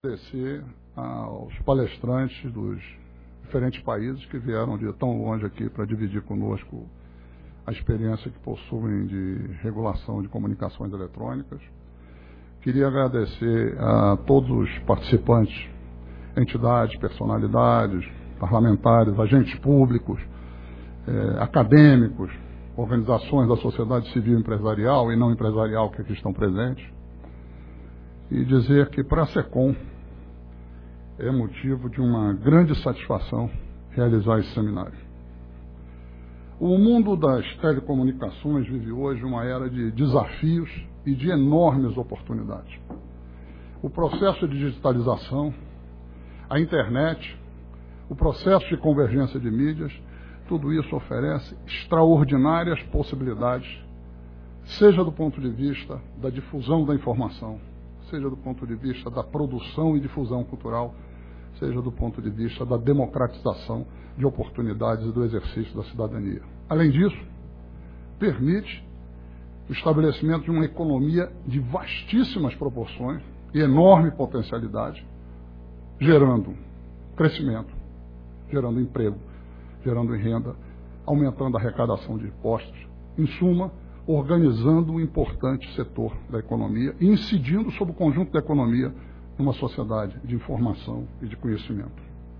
Agradecer aos palestrantes dos diferentes países que vieram de tão longe aqui para dividir conosco a experiência que possuem de regulação de comunicações eletrônicas. Queria agradecer a todos os participantes, entidades, personalidades, parlamentares, agentes públicos, acadêmicos, organizações da sociedade civil empresarial e não empresarial que aqui estão presentes, e dizer que para a SECOM é motivo de uma grande satisfação realizar esse seminário. O mundo das telecomunicações vive hoje uma era de desafios e de enormes oportunidades. O processo de digitalização, a internet, o processo de convergência de mídias, tudo isso oferece extraordinárias possibilidades, seja do ponto de vista da difusão da informação, seja do ponto de vista da produção e difusão cultural, seja do ponto de vista da democratização de oportunidades e do exercício da cidadania. Além disso, permite o estabelecimento de uma economia de vastíssimas proporções e enorme potencialidade, gerando crescimento, gerando emprego, gerando renda, aumentando a arrecadação de impostos, em suma, organizando um importante setor da economia e incidindo sobre o conjunto da economia numa sociedade de informação e de conhecimento.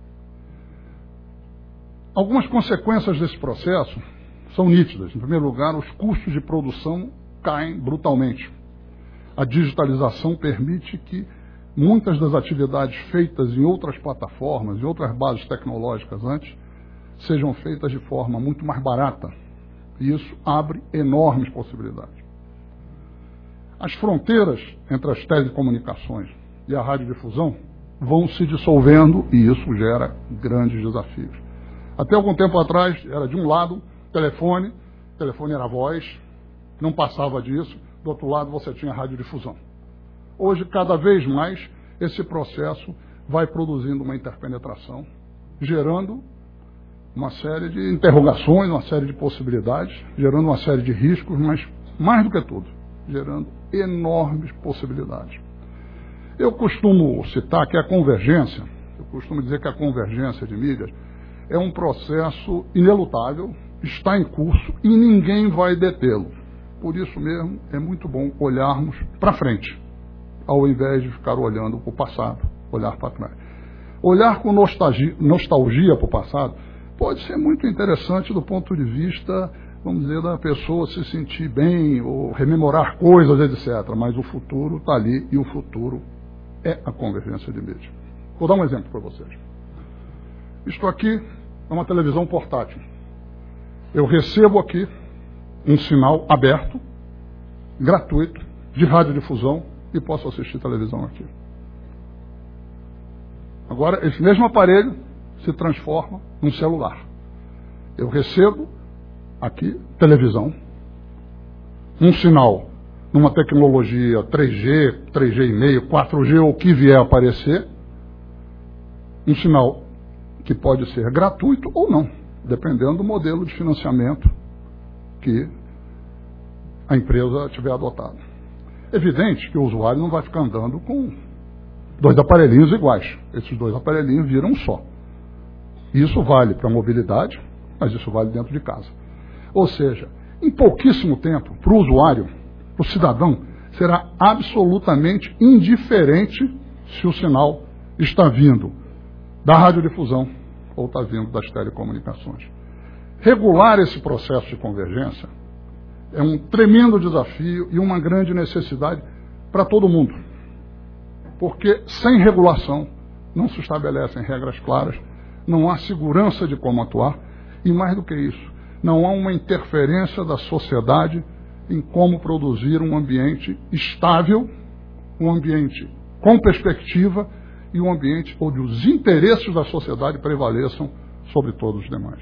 Algumas consequências desse processo são nítidas. Em primeiro lugar, os custos de produção caem brutalmente. A digitalização permite que muitas das atividades feitas em outras plataformas, em outras bases tecnológicas antes, sejam feitas de forma muito mais barata. E isso abre enormes possibilidades. As fronteiras entre as telecomunicações e a radiodifusão vão se dissolvendo e isso gera grandes desafios. Até algum tempo atrás, era de um lado, telefone era voz, não passava disso, do outro lado você tinha radiodifusão. Hoje, cada vez mais, esse processo vai produzindo uma interpenetração, gerando uma série de interrogações, uma série de possibilidades, gerando uma série de riscos, mas, mais do que tudo, gerando enormes possibilidades. Eu costumo citar que a convergência, eu costumo dizer que a convergência de mídias é um processo inelutável, está em curso e ninguém vai detê-lo. Por isso mesmo, é muito bom olharmos para frente, ao invés de ficar olhando para o passado, olhar para trás. Olhar com nostalgia para o passado pode ser muito interessante do ponto de vista, vamos dizer, da pessoa se sentir bem ou rememorar coisas, etc. Mas o futuro está ali e o futuro é a convergência de mídia. Vou dar um exemplo para vocês. Isto aqui é uma televisão portátil. Eu recebo aqui um sinal aberto, gratuito, de radiodifusão e posso assistir televisão aqui. Agora, esse mesmo aparelho se transforma num celular. Eu recebo aqui televisão, um sinal numa tecnologia 3G, 3G,5, 4G ou o que vier a aparecer, um sinal que pode ser gratuito ou não, dependendo do modelo de financiamento que a empresa tiver adotado. Evidente que o usuário não vai ficar andando com dois aparelhinhos iguais. Esses dois aparelhinhos viram um só. Isso vale para a mobilidade, mas isso vale dentro de casa. Ou seja, em pouquíssimo tempo, para o usuário, para o cidadão, será absolutamente indiferente se o sinal está vindo da radiodifusão ou está vindo das telecomunicações. Regular esse processo de convergência é um tremendo desafio e uma grande necessidade para todo mundo. Porque sem regulação não se estabelecem regras claras, não há segurança de como atuar e, mais do que isso, não há uma interferência da sociedade em como produzir um ambiente estável, um ambiente com perspectiva e um ambiente onde os interesses da sociedade prevaleçam sobre todos os demais.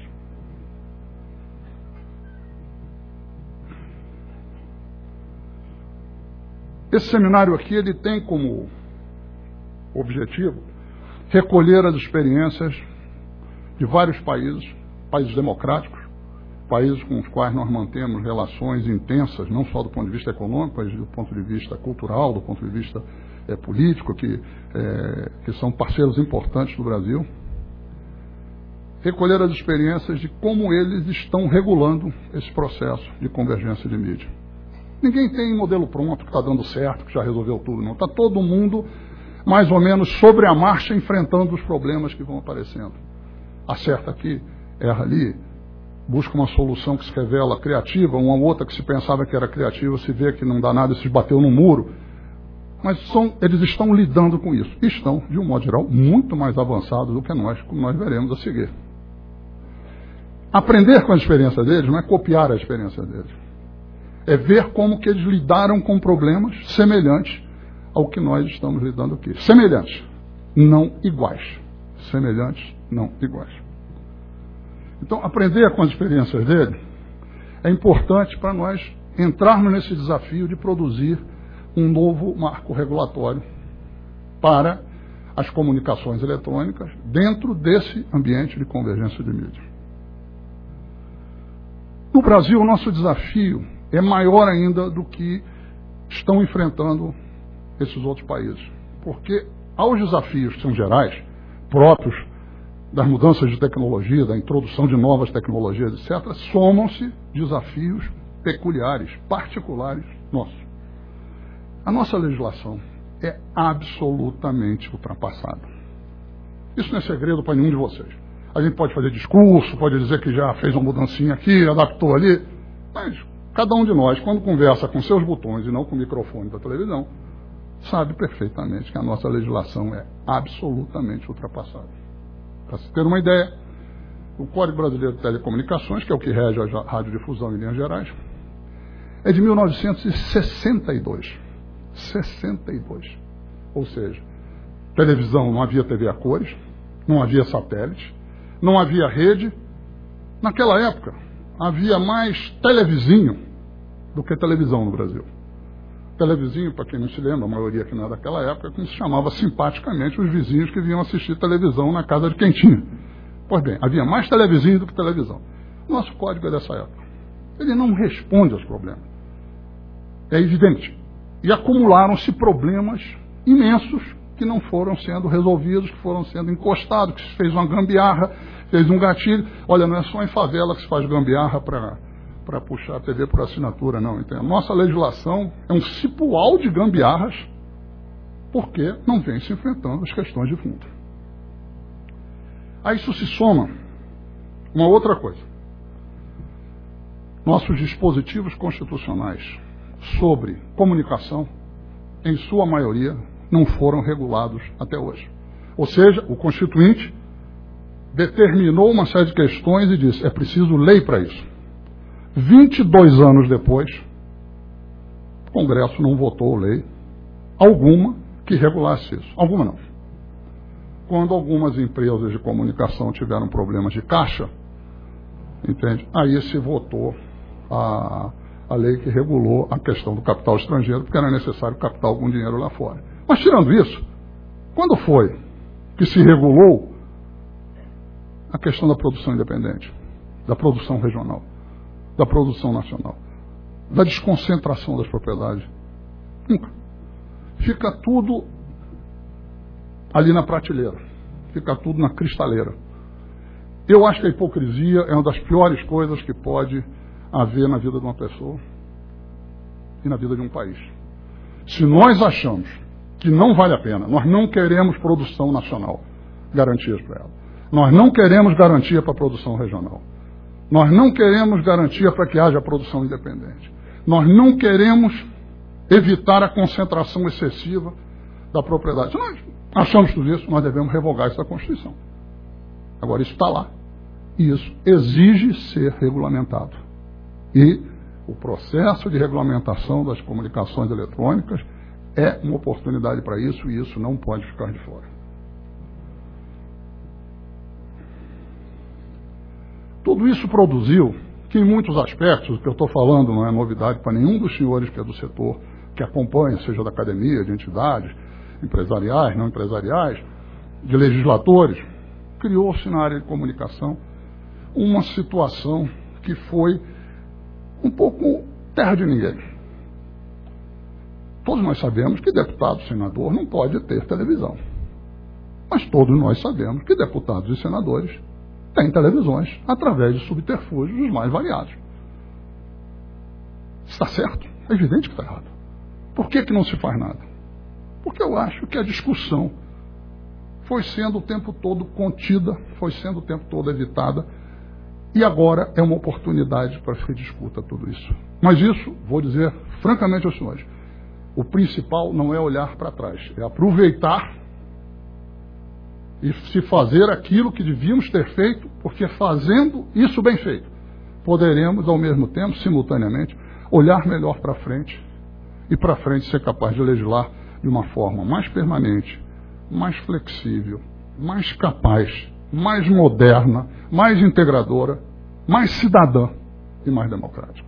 Esse seminário aqui ele tem como objetivo recolher as experiências de vários países, países democráticos, países com os quais nós mantemos relações intensas, não só do ponto de vista econômico, mas do ponto de vista cultural, do ponto de vista político, que são parceiros importantes do Brasil, recolher as experiências de como eles estão regulando esse processo de convergência de mídia. Ninguém tem modelo pronto, que está dando certo, que já resolveu tudo, não. Está todo mundo, mais ou menos, sobre a marcha, enfrentando os problemas que vão aparecendo. Acerta aqui, erra ali, busca uma solução que se revela criativa, uma outra que se pensava que era criativa, se vê que não dá nada e se bateu no muro. Mas eles estão lidando com isso. E estão, de um modo geral, muito mais avançados do que nós, como nós veremos a seguir. Aprender com a experiência deles não é copiar a experiência deles. É ver como que eles lidaram com problemas semelhantes ao que nós estamos lidando aqui. Semelhantes, não iguais. Semelhantes, não iguais. Então, aprender com as experiências dele é importante para nós entrarmos nesse desafio de produzir um novo marco regulatório para as comunicações eletrônicas dentro desse ambiente de convergência de mídia. No Brasil, o nosso desafio é maior ainda do que estão enfrentando esses outros países. Porque aos desafios que são gerais, próprios das mudanças de tecnologia, da introdução de novas tecnologias, etc., somam-se desafios peculiares, particulares nossos. A nossa legislação é absolutamente ultrapassada. Isso não é segredo para nenhum de vocês. A gente pode fazer discurso, pode dizer que já fez uma mudancinha aqui, adaptou ali, mas cada um de nós, quando conversa com seus botões e não com o microfone da televisão, sabe perfeitamente que a nossa legislação é absolutamente ultrapassada. Para se ter uma ideia, o Código Brasileiro de Telecomunicações, que é o que rege a radiodifusão em linhas gerais, é de 1962. 62. Ou seja, televisão, não havia TV a cores, não havia satélite, não havia rede. Naquela época, havia mais televizinho do que televisão no Brasil. Televizinho, para quem não se lembra, a maioria que não é daquela época, como se chamava simpaticamente os vizinhos que vinham assistir televisão na casa de quem tinha. Pois bem, havia mais televizinho do que televisão. Nosso código é dessa época. Ele não responde aos problemas. É evidente. E acumularam-se problemas imensos que não foram sendo resolvidos, que foram sendo encostados, que se fez uma gambiarra, fez um gatilho. Olha, não é só em favela que se faz gambiarra para puxar a TV por assinatura, não. Entende? A nossa legislação é um cipual de gambiarras porque não vem se enfrentando as questões de fundo. A isso se soma uma outra coisa. Nossos dispositivos constitucionais sobre comunicação, em sua maioria, não foram regulados até hoje. Ou seja, o Constituinte determinou uma série de questões e disse, é preciso lei para isso. 22 anos depois, o Congresso não votou lei alguma que regulasse isso. Alguma não. Quando algumas empresas de comunicação tiveram problemas de caixa, entende? Aí se votou a lei que regulou a questão do capital estrangeiro, porque era necessário captar algum dinheiro lá fora. Mas tirando isso, quando foi que se regulou a questão da produção independente, da produção regional, da produção nacional, da desconcentração das propriedades? Nunca. Fica tudo ali na prateleira, fica tudo na cristaleira. Eu acho que a hipocrisia é uma das piores coisas que pode haver na vida de uma pessoa e na vida de um país. Se nós achamos que não vale a pena, nós não queremos produção nacional, garantias para ela. Nós não queremos garantia para a produção regional. Nós não queremos garantia para que haja produção independente. Nós não queremos evitar a concentração excessiva da propriedade. Se nós achamos tudo isso, nós devemos revogar essa Constituição. Agora, isso está lá. E isso exige ser regulamentado. E o processo de regulamentação das comunicações eletrônicas é uma oportunidade para isso, e isso não pode ficar de fora. Tudo isso produziu que, em muitos aspectos, o que eu estou falando não é novidade para nenhum dos senhores que é do setor, que acompanha, seja da academia, de entidades empresariais, não empresariais, de legisladores, criou-se na área de comunicação uma situação que foi um pouco terra de ninguém. Todos nós sabemos que deputado, senador não pode ter televisão. Mas todos nós sabemos que deputados e senadores têm televisões através de subterfúgios os mais variados. Está certo? É evidente que está errado. Por que não se faz nada? Porque eu acho que a discussão foi sendo o tempo todo contida, foi sendo o tempo todo evitada, e agora é uma oportunidade para que se discuta tudo isso. Mas isso, vou dizer francamente aos senhores, o principal não é olhar para trás, é aproveitar e se fazer aquilo que devíamos ter feito, porque fazendo isso bem feito, poderemos, ao mesmo tempo, simultaneamente, olhar melhor para frente e para frente ser capaz de legislar de uma forma mais permanente, mais flexível, mais capaz, mais moderna, mais integradora, mais cidadã e mais democrática.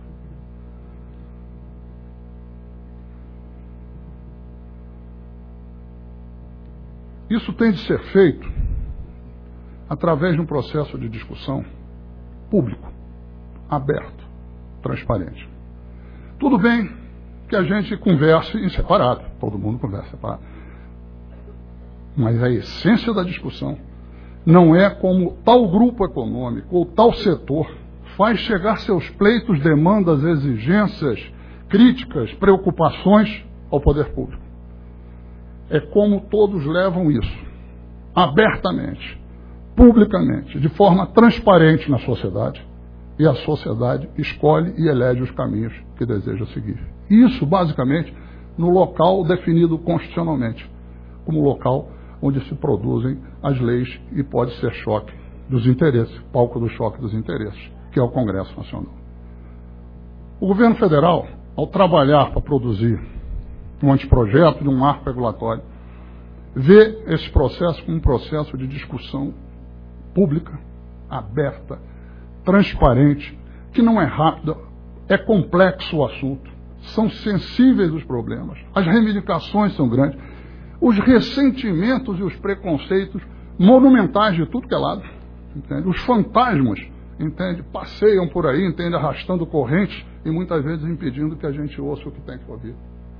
Isso tem de ser feito através de um processo de discussão público, aberto, transparente. Tudo bem que a gente converse em separado, todo mundo conversa separado. Mas a essência da discussão não é como tal grupo econômico ou tal setor faz chegar seus pleitos, demandas, exigências, críticas, preocupações ao poder público. É como todos levam isso, abertamente, publicamente, de forma transparente na sociedade, e a sociedade escolhe e elege os caminhos que deseja seguir. Isso, basicamente, no local definido constitucionalmente, como local onde se produzem as leis e pode ser choque dos interesses, palco do choque dos interesses, que é o Congresso Nacional. O governo federal, ao trabalhar para produzir um anteprojeto de um marco regulatório, vê esse processo como um processo de discussão pública, aberta, transparente, que não é rápida, é complexo o assunto, são sensíveis os problemas, as reivindicações são grandes, os ressentimentos e os preconceitos monumentais de tudo que é lado, entende? Os fantasmas, entende? Passeiam por aí, entende? Arrastando correntes e muitas vezes impedindo que a gente ouça o que tem que ouvir.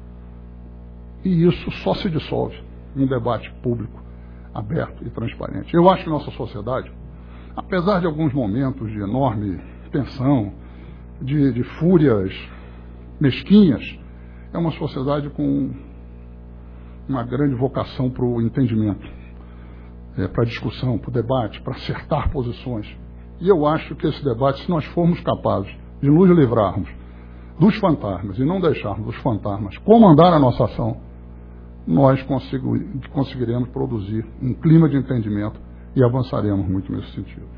E isso só se dissolve em um debate público, aberto e transparente. Eu acho que nossa sociedade, apesar de alguns momentos de enorme tensão, de fúrias mesquinhas, é uma sociedade com uma grande vocação para o entendimento, para a discussão, para o debate, para acertar posições. E eu acho que esse debate, se nós formos capazes de nos livrarmos dos fantasmas e não deixarmos os fantasmas comandar a nossa ação, nós conseguiremos produzir um clima de entendimento e avançaremos muito nesse sentido.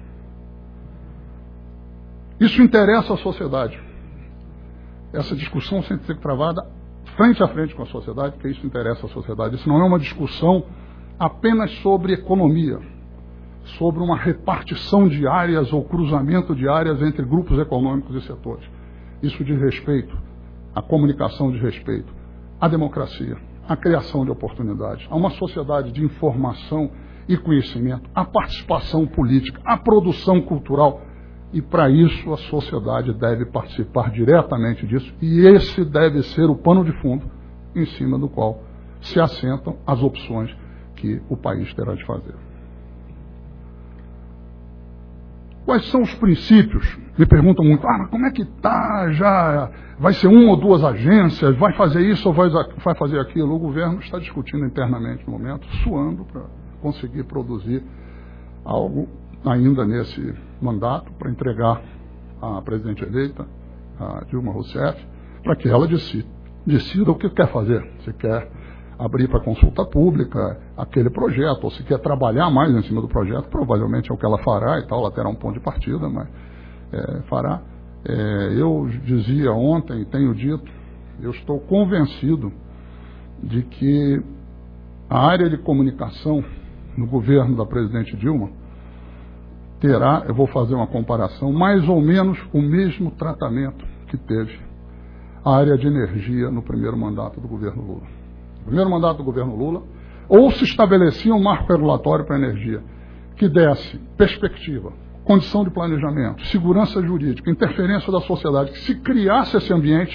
Isso interessa à sociedade. Essa discussão tem que ser travada frente a frente com a sociedade, porque isso interessa à sociedade. Isso não é uma discussão apenas sobre economia, sobre uma repartição de áreas ou cruzamento de áreas entre grupos econômicos e setores. Isso diz respeito à comunicação, diz respeito à democracia, à criação de oportunidades, a uma sociedade de informação e conhecimento, à participação política, à produção cultural. E para isso a sociedade deve participar diretamente disso, e esse deve ser o pano de fundo em cima do qual se assentam as opções que o país terá de fazer. Quais são os princípios? Me perguntam muito, mas como é que está? Já vai ser uma ou duas agências? Vai fazer isso ou vai fazer aquilo? O governo está discutindo internamente no momento, suando para conseguir produzir algo ainda nesse mandato, para entregar à presidente eleita, a Dilma Rousseff, para que ela decida o que quer fazer. Se quer abrir para consulta pública aquele projeto, ou se quer trabalhar mais em cima do projeto, provavelmente é o que ela fará e tal, ela terá um ponto de partida, mas fará. Eu dizia ontem, e tenho dito, eu estou convencido de que a área de comunicação no governo da presidente Dilma terá, eu vou fazer uma comparação, mais ou menos o mesmo tratamento que teve a área de energia no primeiro mandato do governo Lula. No primeiro mandato do governo Lula, ou se estabelecia um marco regulatório para a energia que desse perspectiva, condição de planejamento, segurança jurídica, interferência da sociedade, que se criasse esse ambiente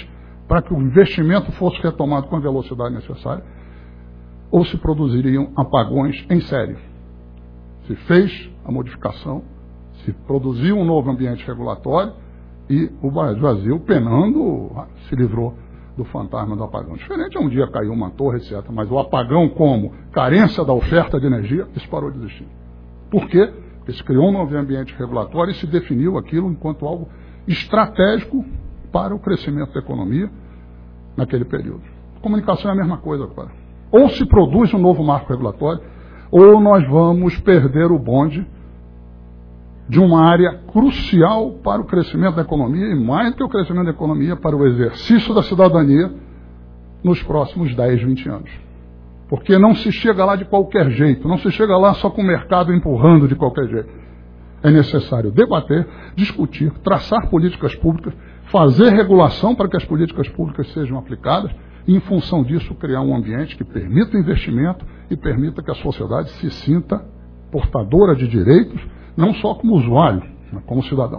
para que o investimento fosse retomado com a velocidade necessária, ou se produziriam apagões em série. Se fez a modificação, se produziu um novo ambiente regulatório e o Brasil, penando, se livrou do fantasma do apagão. Diferente é um dia caiu uma torre, etc. Mas o apagão como carência da oferta de energia, isso parou de existir. Por quê? Porque se criou um novo ambiente regulatório e se definiu aquilo enquanto algo estratégico para o crescimento da economia naquele período. Comunicação é a mesma coisa agora. Ou se produz um novo marco regulatório, ou nós vamos perder o bonde de uma área crucial para o crescimento da economia, e mais do que o crescimento da economia, para o exercício da cidadania nos próximos 10, 20 anos. Porque não se chega lá de qualquer jeito, não se chega lá só com o mercado empurrando de qualquer jeito. É necessário debater, discutir, traçar políticas públicas, fazer regulação para que as políticas públicas sejam aplicadas e, em função disso, criar um ambiente que permita o investimento e permita que a sociedade se sinta portadora de direitos, não só como usuário, mas como cidadão.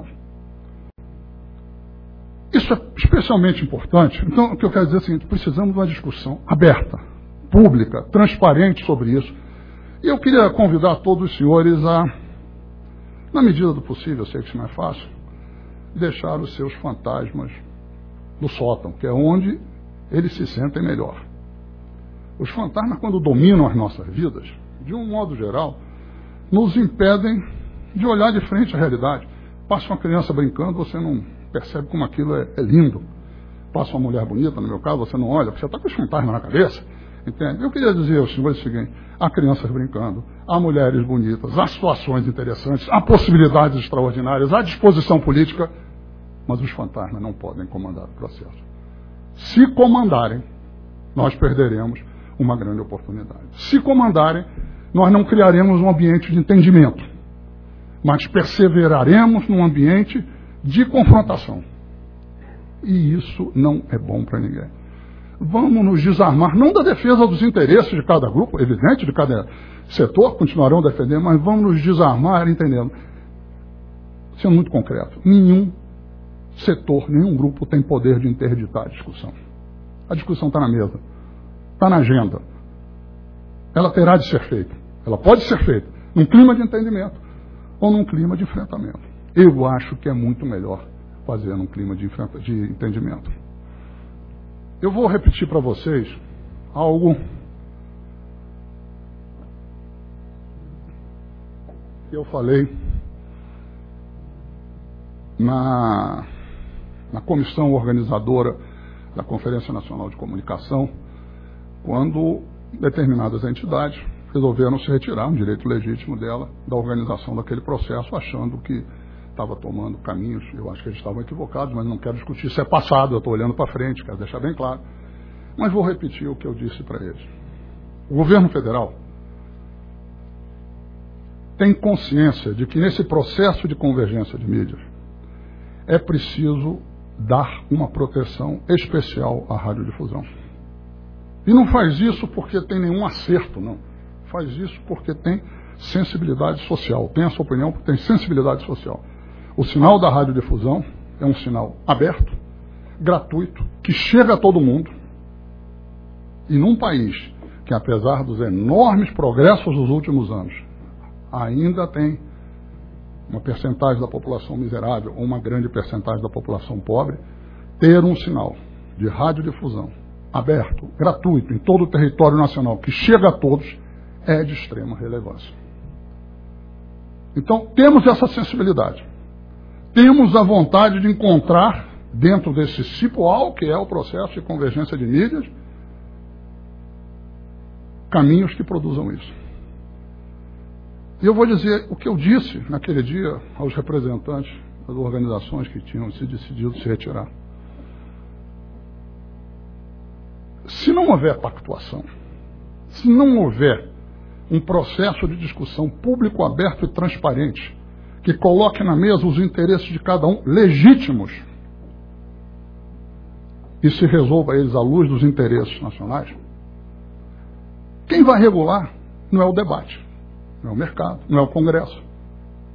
Isso é especialmente importante. Então, o que eu quero dizer é o seguinte: precisamos de uma discussão aberta, pública, transparente sobre isso. E eu queria convidar todos os senhores a, na medida do possível, eu sei que isso não é fácil, deixar os seus fantasmas no sótão, que é onde eles se sentem melhor. Os fantasmas, quando dominam as nossas vidas, de um modo geral, nos impedem de olhar de frente à realidade. Passa uma criança brincando, você não percebe como aquilo é lindo. Passa uma mulher bonita, no meu caso, você não olha, porque você está com os fantasmas na cabeça. Entende? Eu queria dizer aos senhores o seguinte: há crianças brincando, há mulheres bonitas, há situações interessantes, há possibilidades extraordinárias, há disposição política, mas os fantasmas não podem comandar o processo. Se comandarem, nós perderemos uma grande oportunidade. Se comandarem, nós não criaremos um ambiente de entendimento, mas perseveraremos num ambiente de confrontação. E isso não é bom para ninguém. Vamos nos desarmar, não da defesa dos interesses de cada grupo, evidente, de cada setor, continuarão a defender, mas vamos nos desarmar entendendo. Sendo muito concreto, nenhum setor, nenhum grupo tem poder de interditar a discussão. A discussão está na mesa, está na agenda. Ela terá de ser feita. Ela pode ser feita num clima de entendimento ou num clima de enfrentamento. Eu acho que é muito melhor fazer num clima de entendimento. Eu vou repetir para vocês algo que eu falei na comissão organizadora da Conferência Nacional de Comunicação, quando determinadas entidades resolveram se retirar, um direito legítimo dela, da organização daquele processo, achando que estava tomando caminhos. Eu acho que eles estavam equivocados, mas não quero discutir. Isso é passado, eu estou olhando para frente, quero deixar bem claro. Mas vou repetir o que eu disse para eles. O governo federal tem consciência de que nesse processo de convergência de mídias é preciso dar uma proteção especial à radiodifusão. E não faz isso porque tem nenhum acerto, não. Faz isso porque tem sensibilidade social. Tem essa opinião porque tem sensibilidade social. O sinal da radiodifusão é um sinal aberto, gratuito, que chega a todo mundo. E num país que, apesar dos enormes progressos dos últimos anos, ainda tem uma percentagem da população miserável ou uma grande percentagem da população pobre, ter um sinal de radiodifusão aberto, gratuito, em todo o território nacional, que chega a todos, é de extrema relevância. Então, temos essa sensibilidade. Temos a vontade de encontrar, dentro desse cipoal, que é o processo de convergência de mídias, caminhos que produzam isso. E eu vou dizer o que eu disse naquele dia aos representantes das organizações que tinham se decidido se retirar. Se não houver pactuação, se não houver um processo de discussão público, aberto e transparente, que coloque na mesa os interesses de cada um legítimos e se resolva eles à luz dos interesses nacionais, quem vai regular não é o debate, não é o mercado, não é o Congresso.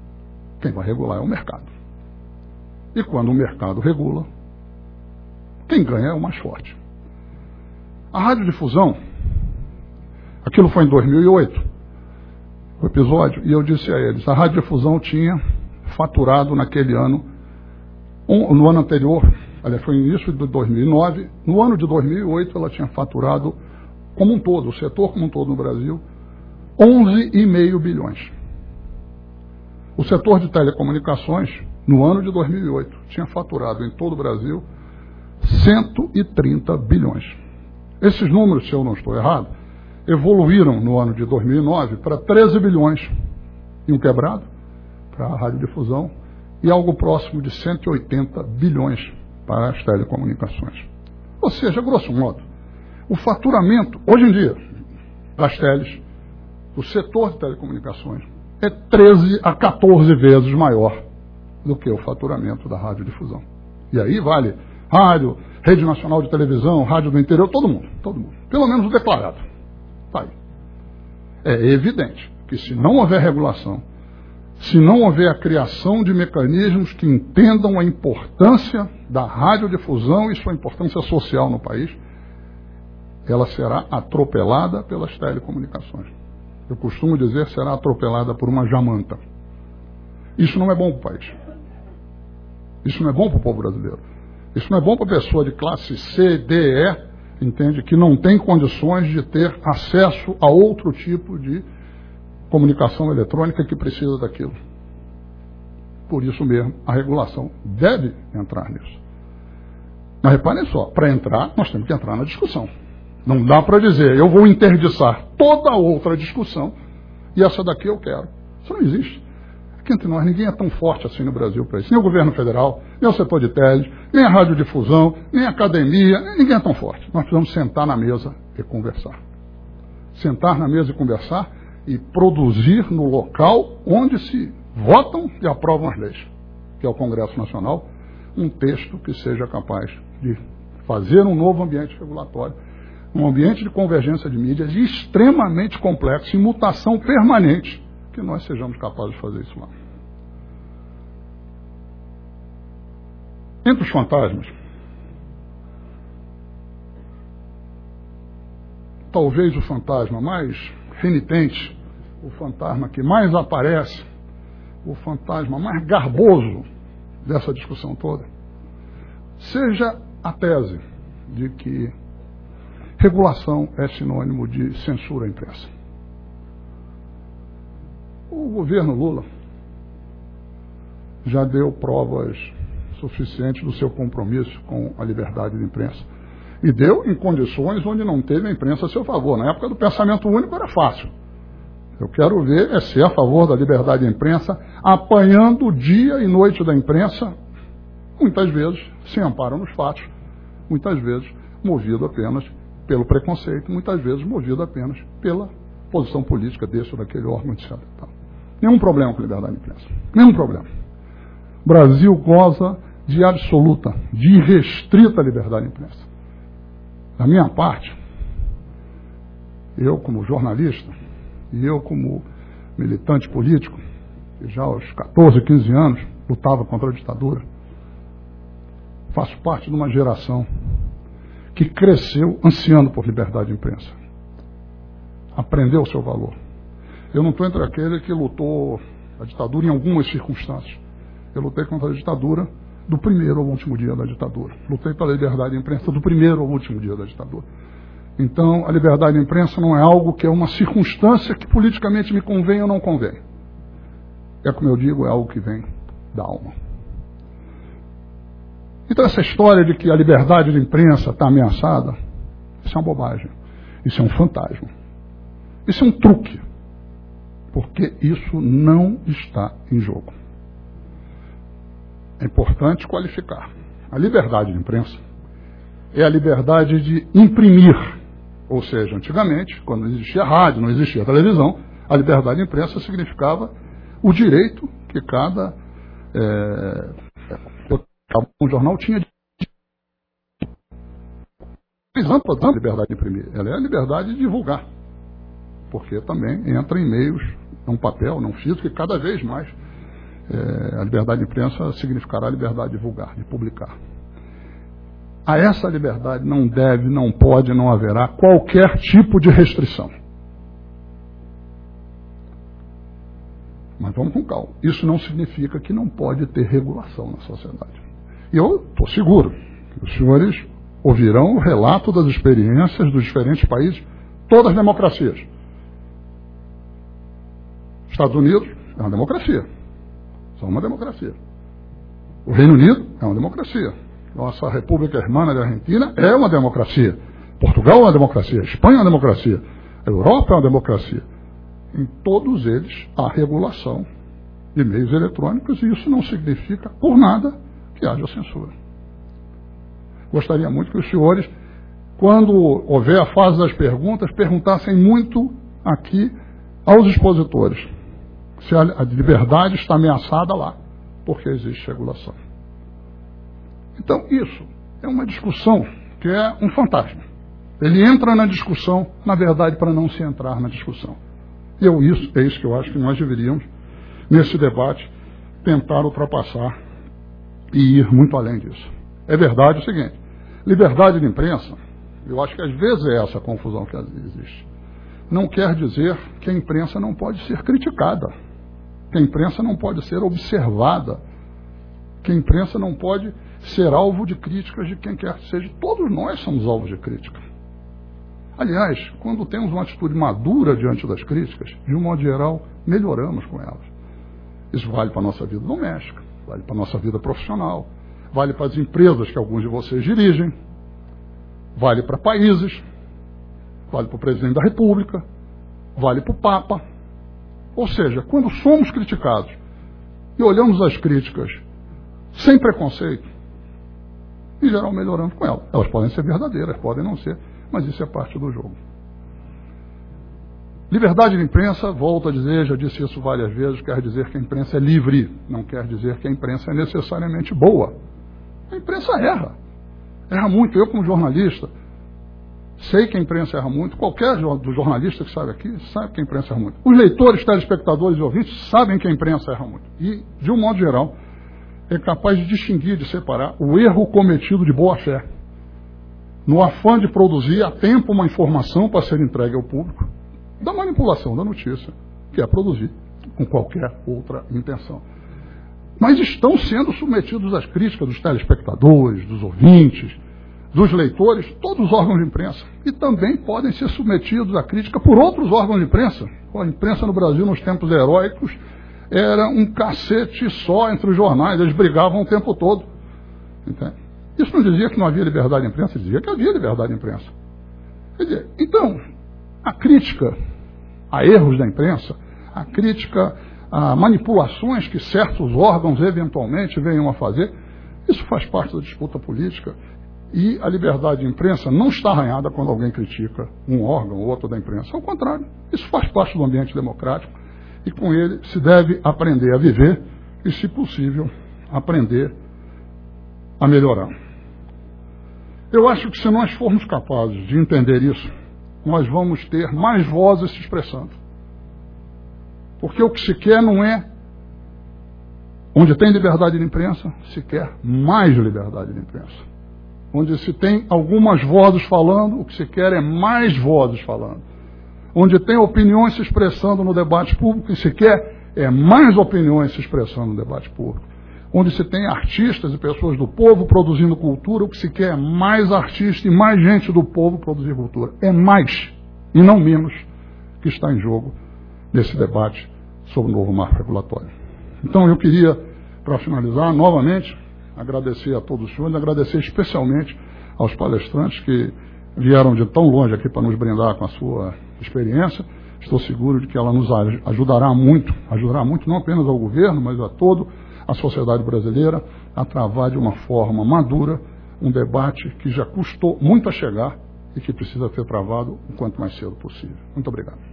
Quem vai regular é o mercado. E quando o mercado regula, Quem ganha é o mais forte. A radiodifusão, aquilo foi em 2008, o episódio, e eu disse a eles, a radiodifusão tinha faturado naquele ano, no ano anterior, aliás, foi no início de 2009, no ano de 2008 ela tinha faturado como um todo, o setor como um todo no Brasil, 11,5 bilhões. O setor de telecomunicações, no ano de 2008, tinha faturado em todo o Brasil 130 bilhões. Esses números, se eu não estou errado, evoluíram no ano de 2009 para 13 bilhões e um quebrado para a radiodifusão e algo próximo de 180 bilhões para as telecomunicações. Ou seja, grosso modo, o faturamento, hoje em dia, das teles, do setor de telecomunicações, é 13 a 14 vezes maior do que o faturamento da radiodifusão. E aí vale rádio, rede nacional de televisão, rádio do interior, todo mundo. Pelo menos o declarado. Tá aí. É evidente que se não houver regulação, se não houver a criação de mecanismos que entendam a importância da radiodifusão e sua importância social no país, ela será atropelada pelas telecomunicações. Eu costumo dizer será atropelada por uma jamanta. Isso não é bom para o país. Isso não é bom para o povo brasileiro. Isso não é bom para a pessoa de classe C, D, E, entende, que não tem condições de ter acesso a outro tipo de comunicação eletrônica que precisa daquilo. Por isso mesmo, a regulação deve entrar nisso. Mas reparem só, para entrar, nós temos que entrar na discussão. Não dá para dizer, eu vou interdiçar toda outra discussão e essa daqui eu quero. Isso não existe. Aqui entre nós, ninguém é tão forte assim no Brasil para isso. Nem o governo federal, nem o setor de teles, nem a radiodifusão, nem a academia, ninguém é tão forte. Nós precisamos sentar na mesa e conversar. Sentar na mesa e conversar e produzir no local onde se votam e aprovam as leis, que é o Congresso Nacional, um texto que seja capaz de fazer um novo ambiente regulatório, um ambiente de convergência de mídias extremamente complexo, em mutação permanente, que nós sejamos capazes de fazer isso lá. Entre os fantasmas, talvez o fantasma mais renitente, o fantasma que mais aparece, o fantasma mais garboso dessa discussão toda, seja a tese de que regulação é sinônimo de censura à imprensa. O governo Lula já deu provas suficientes do seu compromisso com a liberdade de imprensa. E deu em condições onde não teve a imprensa a seu favor. Na época do pensamento único era fácil. Eu quero ver ser a favor da liberdade de imprensa, apanhando dia e noite da imprensa, muitas vezes sem amparo nos fatos, muitas vezes movido apenas pelo preconceito, muitas vezes movido apenas pela posição política desse ou daquele órgão, etc. Nenhum problema com a liberdade de imprensa. Nenhum problema. O Brasil goza de absoluta, de irrestrita liberdade de imprensa. Da minha parte, eu como jornalista, e eu como militante político, que já aos 14, 15 anos lutava contra a ditadura, faço parte de uma geração que cresceu ansiando por liberdade de imprensa. Aprendeu o seu valor. Eu não estou entre aquele que lutou a ditadura em algumas circunstâncias. Eu lutei contra a ditadura do primeiro ao último dia da ditadura. Lutei pela liberdade de imprensa do primeiro ao último dia da ditadura. Então, a liberdade de imprensa não é algo que é uma circunstância que politicamente me convém ou não convém. É como eu digo, é algo que vem da alma. Então, essa história de que a liberdade de imprensa está ameaçada, isso é uma bobagem. Isso é um fantasma. Isso é um truque. Porque isso não está em jogo. É importante qualificar. A liberdade de imprensa é a liberdade de imprimir. Ou seja, antigamente, quando não existia rádio, não existia televisão, a liberdade de imprensa significava o direito que cada um jornal tinha de a liberdade de imprimir. Ela é a liberdade de divulgar. Porque também entra em meios, não papel, não físico, e cada vez mais a liberdade de imprensa significará a liberdade de divulgar, de publicar. A essa liberdade não deve, não pode, não haverá qualquer tipo de restrição. Mas vamos com calma. Isso não significa que não pode ter regulação na sociedade. E eu estou seguro que os senhores ouvirão o relato das experiências dos diferentes países, todas as democracias. Estados Unidos é uma democracia. São uma democracia. O Reino Unido é uma democracia. Nossa República Hermana da Argentina é uma democracia. Portugal é uma democracia. Espanha é uma democracia. A Europa é uma democracia. Em todos eles há regulação de meios eletrônicos e isso não significa, por nada, que haja censura. Gostaria muito que os senhores, quando houver a fase das perguntas, perguntassem muito aqui aos expositores se a liberdade está ameaçada lá, porque existe regulação. Então, isso é uma discussão que é um fantasma. Ele entra na discussão, na verdade, para não se entrar na discussão. E é isso que eu acho que nós deveríamos, nesse debate, tentar ultrapassar e ir muito além disso. É verdade o seguinte, liberdade de imprensa, eu acho que às vezes é essa a confusão que existe. Não quer dizer que a imprensa não pode ser criticada, que a imprensa não pode ser observada, que a imprensa não pode ser alvo de críticas de quem quer que seja. Todos nós somos alvos de crítica. Aliás, quando temos uma atitude madura diante das críticas, de um modo geral, melhoramos com elas. Isso vale para a nossa vida doméstica, vale para a nossa vida profissional, vale para as empresas que alguns de vocês dirigem, vale para países, vale para o presidente da República, vale para o Papa. Ou seja, quando somos criticados e olhamos as críticas sem preconceito, em geral melhoramos com elas. Elas podem ser verdadeiras, podem não ser, mas isso é parte do jogo. Liberdade de imprensa, volto a dizer, já disse isso várias vezes, quer dizer que a imprensa é livre, não quer dizer que a imprensa é necessariamente boa. A imprensa erra. Erra muito. Eu, como jornalista, sei que a imprensa erra muito. Qualquer do jornalista que sabe aqui sabe que a imprensa erra muito. Os leitores, telespectadores e ouvintes sabem que a imprensa erra muito. E, de um modo geral, é capaz de distinguir, de separar o erro cometido de boa fé, no afã de produzir a tempo uma informação para ser entregue ao público, da manipulação da notícia, que é produzir com qualquer outra intenção. Mas estão sendo submetidos às críticas dos telespectadores, dos ouvintes, dos leitores, todos os órgãos de imprensa. E também podem ser submetidos à crítica por outros órgãos de imprensa. A imprensa no Brasil, nos tempos heróicos, era um cacete só entre os jornais, eles brigavam o tempo todo. Entende? Isso não dizia que não havia liberdade de imprensa, dizia que havia liberdade de imprensa. Quer dizer, então, a crítica a erros da imprensa, a crítica a manipulações que certos órgãos eventualmente venham a fazer, isso faz parte da disputa política. E a liberdade de imprensa não está arranhada quando alguém critica um órgão ou outro da imprensa. Ao contrário, isso faz parte do ambiente democrático e com ele se deve aprender a viver e, se possível, aprender a melhorar. Eu acho que se nós formos capazes de entender isso, nós vamos ter mais vozes se expressando. Porque o que se quer não é, onde tem liberdade de imprensa, se quer mais liberdade de imprensa. Onde se tem algumas vozes falando, o que se quer é mais vozes falando. Onde tem opiniões se expressando no debate público, o que se quer é mais opiniões se expressando no debate público. Onde se tem artistas e pessoas do povo produzindo cultura, o que se quer é mais artistas e mais gente do povo produzir cultura. É mais, e não menos, que está em jogo nesse debate sobre o novo marco regulatório. Então eu queria, para finalizar, novamente, agradecer a todos os senhores, agradecer especialmente aos palestrantes que vieram de tão longe aqui para nos brindar com a sua experiência. Estou seguro de que ela nos ajudará muito não apenas ao governo, mas a toda a sociedade brasileira a travar de uma forma madura um debate que já custou muito a chegar e que precisa ser travado o quanto mais cedo possível. Muito obrigado.